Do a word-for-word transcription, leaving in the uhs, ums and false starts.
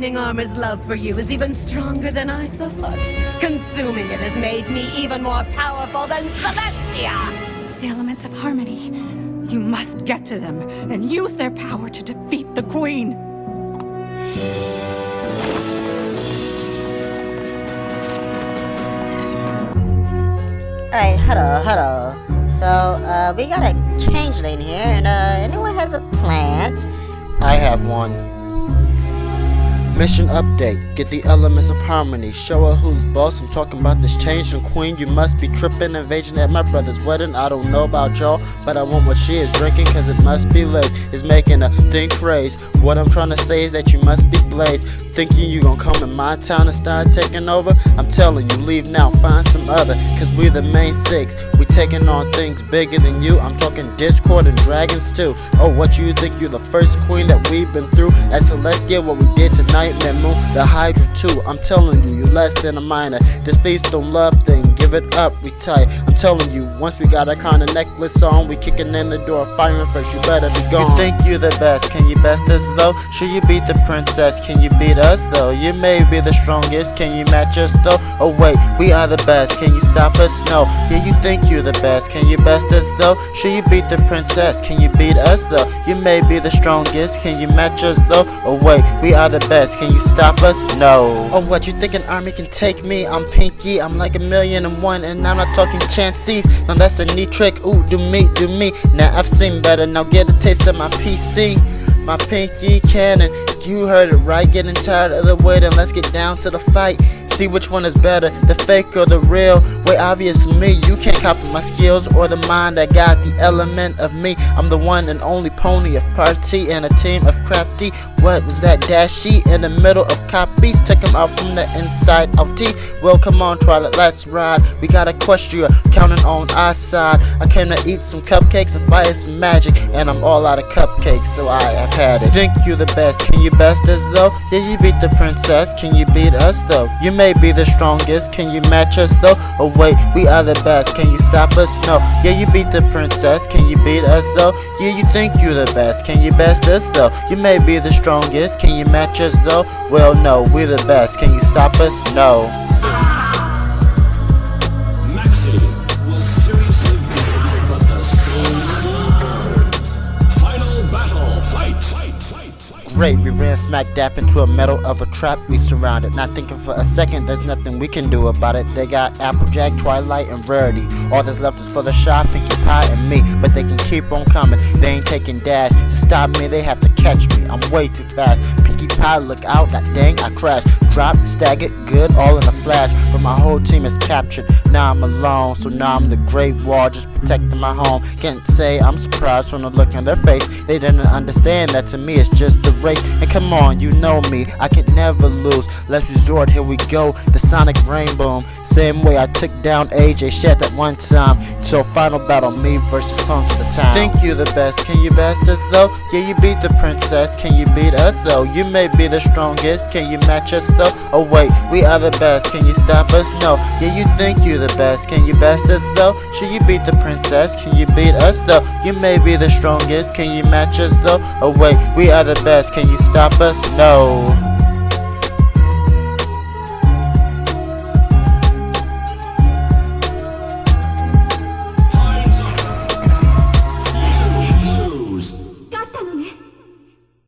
Shining Armor's love for you is even stronger than I thought. Consuming it has made me even more powerful than Celestia! The elements of harmony. You must get to them and use their power to defeat the Queen. Alright, hello, hello. So, uh, we got a changeling here, and, uh, anyone has a plan? I have one. Mission update. Get the elements of harmony. Show her who's boss. I'm talking about this changeling queen. You must be tripping. Invasion at my brother's wedding. I don't know about y'all, but I want what she is drinking, cause it must be lace. It's making a thing crazy. What I'm trying to say is that you must be blazed. Thinking you gon' come in my town and start taking over? I'm telling you, leave now, find some other, cause we the main six. We taking on things bigger than you. I'm talking Discord and dragons too. Oh, what you think? You're the first queen that we've been through? At Celestia, what we did tonight, man, moon, the Hydra too. I'm telling you, you less than a minor. This feast on love thing, give it up, we tight. I'm telling you, once we got that kind of necklace on, we kicking in the door, firing first, you better be gone. You think you the best, can you best us though? Should you beat the princess, can you beat us though? You may be the strongest, can you match us though? Oh wait, we are the best, can you stop us? No. Yeah, you think you the best, can you best us though? Should you beat the princess, can you beat us though? You may be the strongest, can you match us though? Oh wait, we are the best, can you stop us? No. Oh, what, you think an army can take me? I'm Pinky, I'm like a million and one, and I'm not talking chances. Now that's a neat trick, ooh, do me, do me. Now I've seen better, now get a taste of my P C. My Pinky cannon, you heard it right. Getting tired of the waiting, let's get down to the fight. See which one is better, the fake or the real. Way obvious to me, you can't copy my skills or the mind that got the element of me. I'm the one and only pony of party and a team of crafty. What was that dashy in the middle of copies? Take him out from the inside out T. Well, come on, Twilight, let's ride. We got a question, you're counting on our side. I came to eat some cupcakes and fire some magic, and I'm all out of cupcakes, so I have had it. Think you the best, can you best us though? Did you beat the princess, can you beat us though? You may be the strongest, can you match us though? Oh wait, we are the best, can you stop us? No. Yeah, you beat the princess, can you beat us though? Yeah, you think you the best, can you best us though? You may be the strongest, can you match us though? Well no, we're the best, can you stop us? No. Great, we ran smack dap into a middle of a trap we surrounded. Not thinking for a second, there's nothing we can do about it. They got Applejack, Twilight, and Rarity. All that's left is for the shop, Pinkie Pie, and me. But they can keep on coming, they ain't taking dash. To stop me, they have to catch me, I'm way too fast. Pinkie Pie, look out, god dang, I crashed. Drop, staggered, good, all in a flash. But my whole team is captured, now I'm alone. So now I'm the Great Wall, just protecting my home. Can't say I'm surprised from the look on their face. They didn't understand that to me it's just a race. And come on, you know me, I can never lose. Let's resort, here we go, the sonic rainbow. Same way I took down A J Shet that one time. So final battle, me versus clones of the time. Think you the best, can you best us though? Yeah, you beat the princess, can you beat us though? You may be the strongest, can you match us though? Oh wait, we are the best, can you stop us? No. Yeah, you think you the best, can you best us though? Should you beat the princess, can you beat us though? You may be the strongest, can you match us though? Oh wait, we are the best, can you stop us? No.